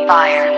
Fire.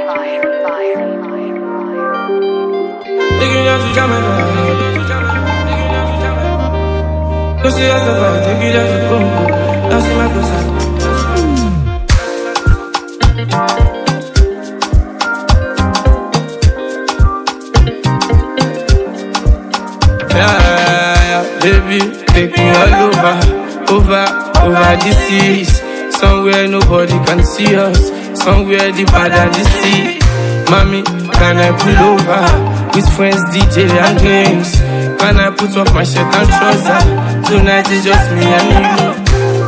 Baby, take me all over the seas. Somewhere nobody can see us, somewhere deeper than the sea. Mommy, can I pull over with friends, DJ and games? Can I put off my shirt and trousers? Tonight is just me and you.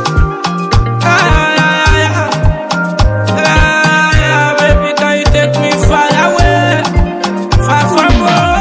Baby, can you take me far away, far from home?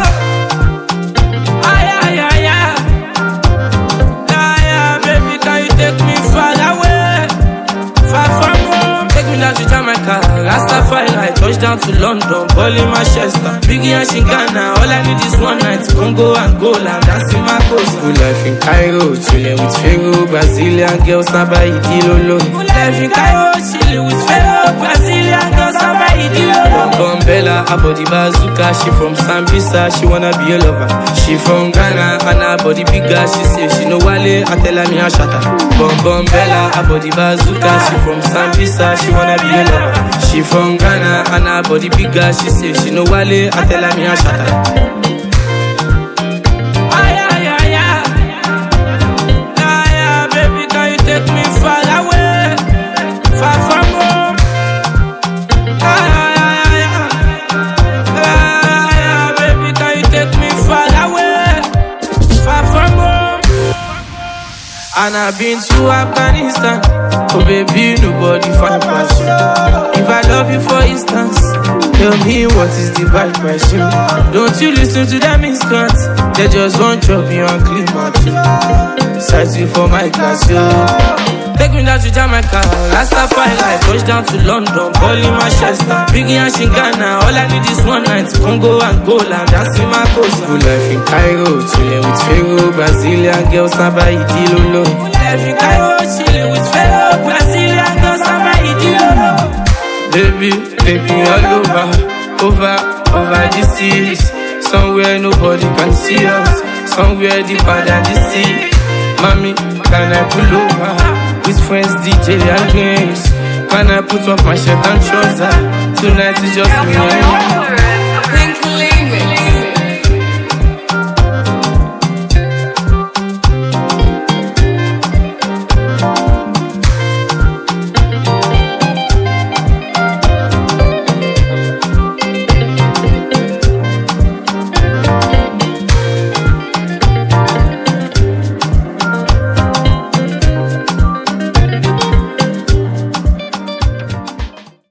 Baby, can you take me far away, far from home? Take me down to Jamaica, Rastafari, touchdown to London, ball in Manchester, Biggie and Shingana. All I need is one night, Congo, Angola, dancing my coast. Good life in Cairo, chilling with Pharaoh, Brazilian girls, Saba Idilolo. Good life in Cairo, chilling with Pharaoh, Brazilian girls, Saba Idilolo. Bombella, her body bazooka, she from Sambisa, she wanna be a lover. She from Ghana, and her body bigger, she say she no wale, I tell her me a shatter. Bombella, her body bazooka, she from Sambisa, she wanna be a lover. She from Ghana, and her body bigger, she say she no wale, I tell her me a shatter. Baby, can you take me far away, far from home? Baby, can you take me far away, far from home? And I've been to Afghanistan. Oh baby, nobody find passion. If I love you for instance, tell me what is the bad question. Don't you listen to them miscreants, they just want chop you and clean my too. Searching for my class, yo. Take me down to Jamaica, Rastafari, touchdown to London, ball in Manchester, Biggie and Shingana. All I need is one night, Congo, Angola, dancing my coast. Good life in Cairo, chilling with Pharaoh, Brazilian girls, Saba Idilolo. Good life in Cairo, chilling with Pharaoh, Brazilian girls, Saba Idilolo. Baby, take me all over the seas. Somewhere nobody can see us, somewhere deeper than the sea. Mommy, can I pull over with friends, DJ and games? Can I put off my shirt and trousers? Tonight is just me and you.